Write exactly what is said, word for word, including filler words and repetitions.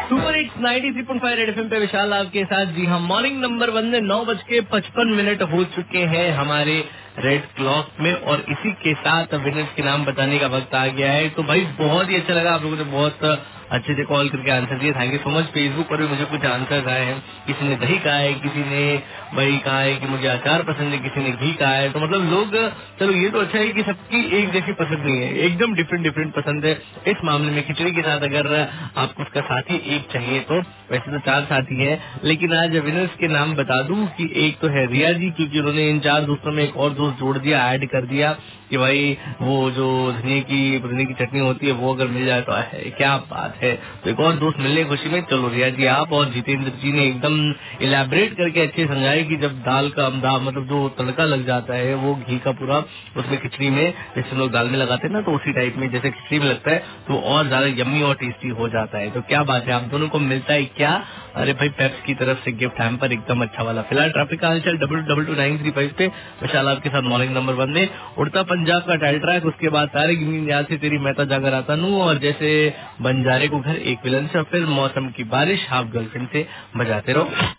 Super hits ninety three point five red FM पे विशाल आपके साथ। जी हाँ, मॉर्निंग नंबर वन में नौ बज के पचपन मिनट हो चुके हैं हमारे रेड क्लॉक में, और इसी के साथ विनर्स के नाम बताने का वक्त आ गया है। तो भाई बहुत ही अच्छा लगा, आप लोगों ने बहुत अच्छे से कॉल करके आंसर दिए, thank you so much. Facebook पर भी मुझे कुछ आंसर आए हैं, किसी ने दही कहा है, किसी ने भाई कहा है कि मुझे अचार पसंद है, किसी ने घी कहा है। तो मतलब लोग, चलो ये तो अच्छा है कि सबकी एक जैसी पसंद नहीं है, एकदम डिफरेंट डिफरेंट पसंद है। इस मामले में खिचड़ी के साथ अगर आपको उसका साथी एक चाहिए तो वैसे तो चार साथी है, लेकिन आज विनर्स के नाम बता दूं कि एक तो है रिया जी, क्योंकि उन्होंने इन चार दोस्तों में एक और दोस्त जोड़ दिया, ऐड कर दिया कि भाई वो जो धनिया की पुदीने की चटनी होती है वो अगर मिल जाए तो है क्या बात है। तो एक और दोस्त मिलने की खुशी में चलो रिया जी आप, और जितेंद्र जी ने एकदम इलेबरेट करके अच्छे समझाए कि जब दाल का दाल मतलब जो तड़का लग जाता है वो घी का पूरा उसमें खिचड़ी में, जैसे लोग दाल में लगाते हैं ना, तो उसी टाइप में जैसे खिचड़ी में लगता है तो और ज्यादा यम्मी और टेस्टी हो जाता है। तो क्या बात है, आप दोनों को मिलता है क्या? अरे भाई पेप्स की तरफ से गिफ्ट हैम्पर एकदम अच्छा वाला। फिलहाल ट्रैफिक का हालचाल double double two nine three five पे विशाल आपके साथ मॉर्निंग नंबर वन में। उड़ता पंजाब का टाइल ट्रैक, उसके बाद तारे गिनी याद से तेरी मेहता जाकर आता नू, और जैसे बंजारे को घर एक विलन से, फिर मौसम की बारिश हाफ गर्लफ्रेंड से बजाते रहो।